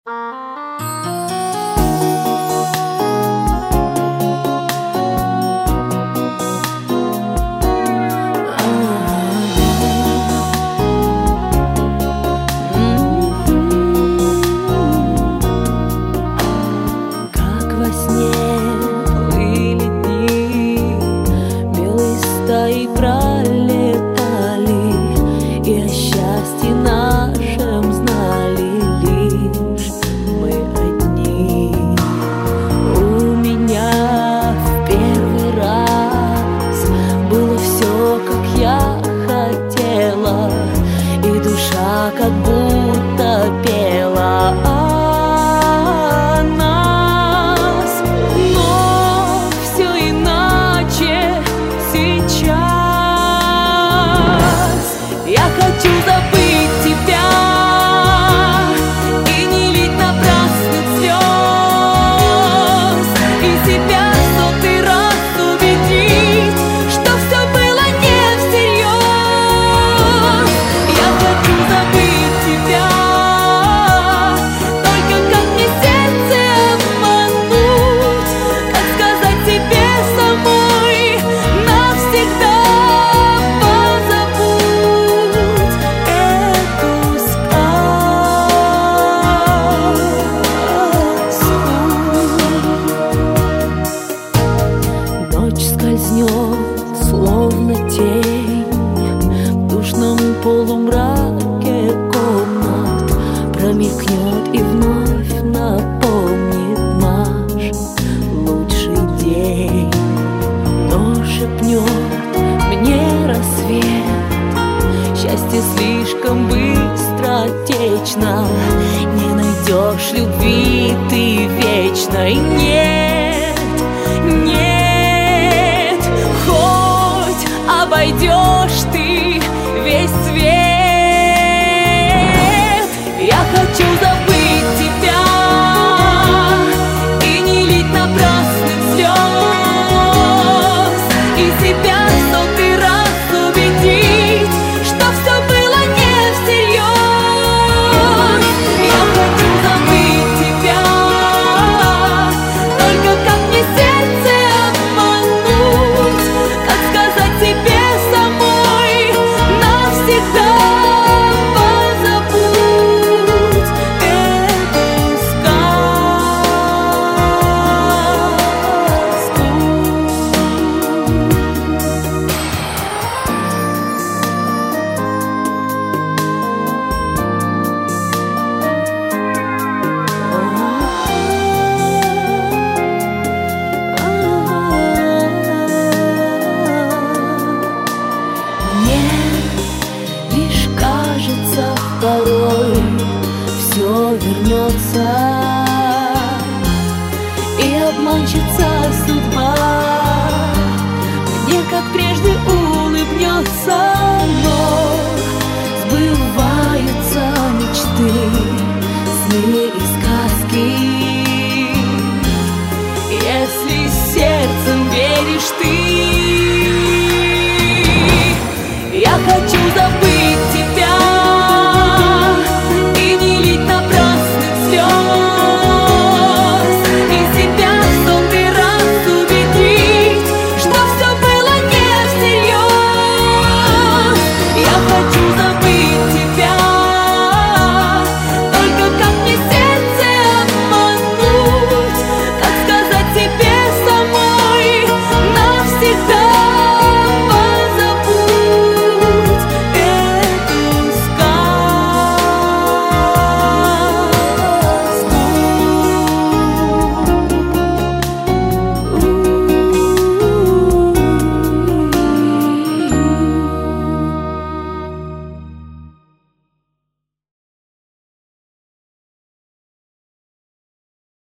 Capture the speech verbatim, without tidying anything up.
Как будто пела о нас, но все иначе сейчас. Я хочу забыть тебя и не лить напрасных слез, и себя сотый раз убедить, что все было не всерьез. Я хочу забыть словно тень в душном полумраке комнат, промелькнет и вновь напомнит наш лучший день. Но шепнет мне рассвет: счастье слишком быстротечно, не найдешь любви ты вечной. Нет, нет, обойдешь ты весь свет. Я хочу забыть тебя и не лить напрасных слез, и себя сотый раз убедить, что все было не всерьез. Я хочу забыть тебя, только как мне сердце обмануть, как сказать себе порой все вернется, и обманщица судьба